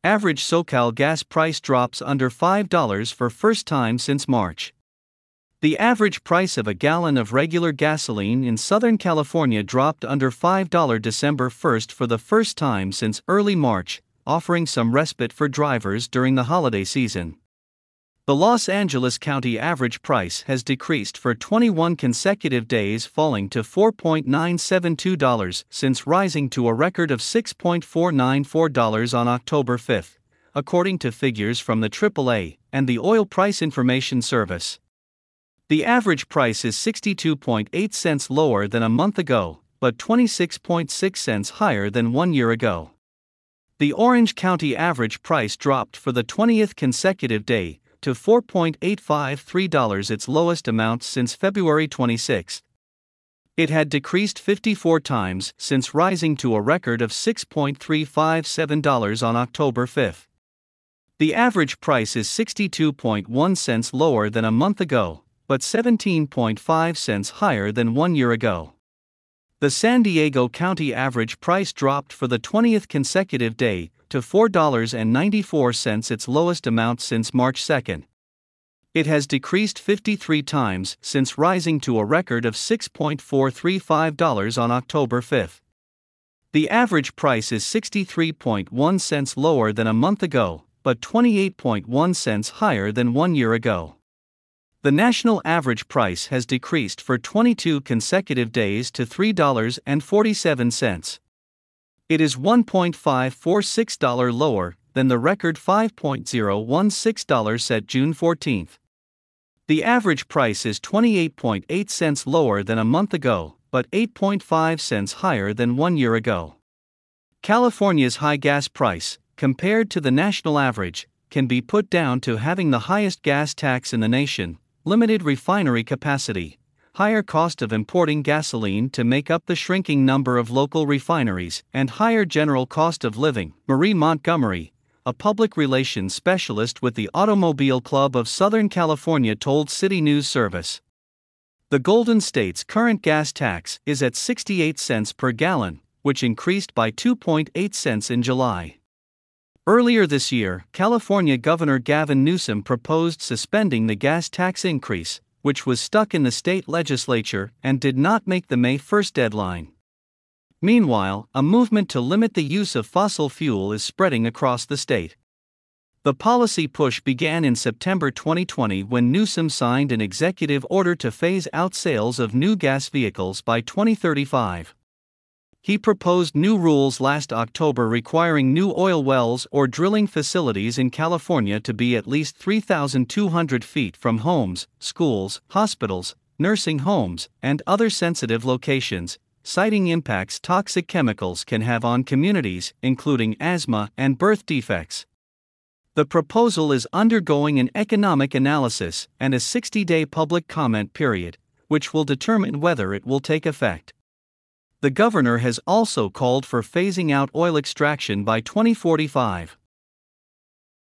Average SoCal gas price drops under $5 for first time since March. The average price of a gallon of regular gasoline in Southern California dropped under $5 December 1st for the first time since early March, offering some respite for drivers during the holiday season. The Los Angeles County average price has decreased for 21 consecutive days, falling to $4.972 since rising to a record of $6.494 on October 5, according to figures from the AAA and the Oil Price Information Service. The average price is 62.8 cents lower than a month ago, but 26.6 cents higher than 1 year ago. The Orange County average price dropped for the 20th consecutive day to $4.853, its lowest amount since February 26. It had decreased 54 times since rising to a record of $6.357 on October 5. The average price is 62.1 cents lower than a month ago, but 17.5 cents higher than 1 year ago. The San Diego County average price dropped for the 20th consecutive day to $4.94, its lowest amount since March 2. It has decreased 53 times since rising to a record of $6.435 on October 5. The average price is 63.1 cents lower than a month ago, but 28.1 cents higher than 1 year ago. The national average price has decreased for 22 consecutive days to $3.47. It is $1.546 lower than the record $5.016 set June 14. The average price is 28.8 cents lower than a month ago, but 8.5 cents higher than 1 year ago. California's high gas price, compared to the national average, can be put down to having the highest gas tax in the nation, limited refinery capacity, higher cost of importing gasoline to make up the shrinking number of local refineries, and higher general cost of living. Marie Montgomery, a public relations specialist with the Automobile Club of Southern California, told City News Service. The Golden State's current gas tax is at 68 cents per gallon, which increased by 2.8 cents in July. Earlier this year, California Governor Gavin Newsom proposed suspending the gas tax increase, which was stuck in the state legislature and did not make the May 1 deadline. Meanwhile, a movement to limit the use of fossil fuel is spreading across the state. The policy push began in September 2020 when Newsom signed an executive order to phase out sales of new gas vehicles by 2035. He proposed new rules last October requiring new oil wells or drilling facilities in California to be at least 3,200 feet from homes, schools, hospitals, nursing homes, and other sensitive locations, citing impacts toxic chemicals can have on communities, including asthma and birth defects. The proposal is undergoing an economic analysis and a 60-day public comment period, which will determine whether it will take effect. The governor has also called for phasing out oil extraction by 2045.